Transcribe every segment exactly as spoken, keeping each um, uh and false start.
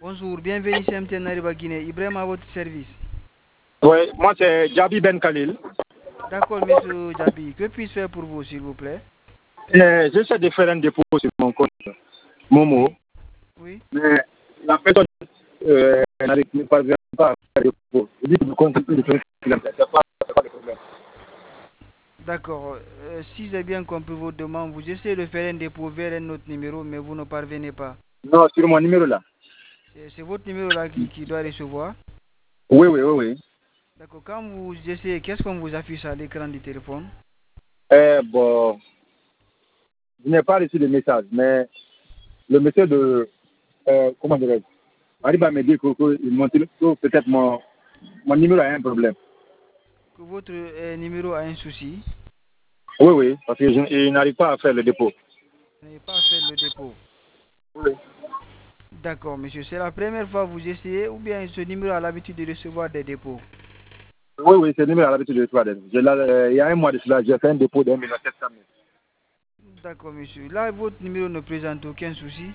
Bonjour, bienvenue chez M T N Nariba Guinée. Ibrahim à votre service. Oui, moi c'est Djabi Ben Khalil. D'accord, monsieur Djabi. Que puis-je faire pour vous, s'il vous plaît? Euh, J'essaie de faire un dépôt sur mon compte Momo, Oui. Oui. mais la personne euh, n'arrive ne parvient pas à faire le dépôt. Je dis que le compte est plus de trente kilomètres. C'est pas, c'est pas le problème. D'accord. Euh, si j'ai bien compris votre demande, vous essayez de faire un dépôt vers un autre numéro, mais vous ne parvenez pas. Non, sur mon numéro là. C'est c'est votre numéro là qui, qui doit recevoir. Oui, oui, oui, oui. D'accord. Quand vous essayez, qu'est-ce qu'on vous affiche à l'écran du téléphone? Euh, bon, je n'ai pas reçu de message, mais le monsieur de, euh, comment dirais-je, arrive à me dire que, que, mon télé- que peut-être mon, mon numéro a un problème. Que votre euh, numéro a un souci. Oui, oui, parce que je, je n'arrive pas à faire le dépôt. Vous n'avez pas fait le dépôt. Oui. D'accord, monsieur. C'est la première fois que vous essayez ou bien ce numéro a l'habitude de recevoir des dépôts? Oui, oui, c'est le numéro à l'habitude de recevoir. Je l'ai- euh, Il y a un mois de cela, j'ai fait un dépôt d'un million sept cent mille. D'accord, monsieur. Là, votre numéro ne présente aucun souci.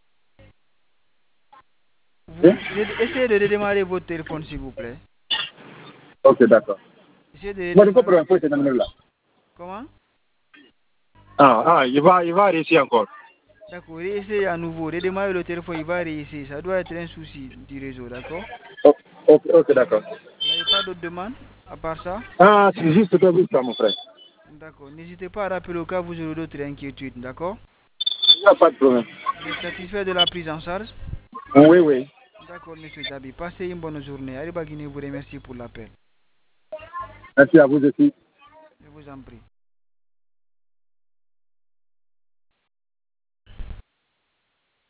Oui? Vous essayez de redémarrer votre téléphone, s'il vous plaît. Ok, d'accord. Essayez de Moi, je peux redémarrer. prendre un peu ce numéro-là. Comment? Ah, ah, il va, il va réussir encore. D'accord. Essayez à nouveau. Redémarrer le téléphone, il va réussir. Ça doit être un souci du réseau, d'accord? Oh, ok, ok, d'accord. Vous n'avez pas d'autres demandes à part ça? Ah, c'est juste que vous, ça, mon frère. D'accord. N'hésitez pas à rappeler au cas où vous aurez d'autres inquiétudes, d'accord? Il n'y a pas de problème. Vous êtes satisfait de la prise en charge? Oui, oui. D'accord, monsieur Djabi. Passez une bonne journée. Arriba Guinée vous remercie pour l'appel. Merci à vous aussi. Je vous en prie.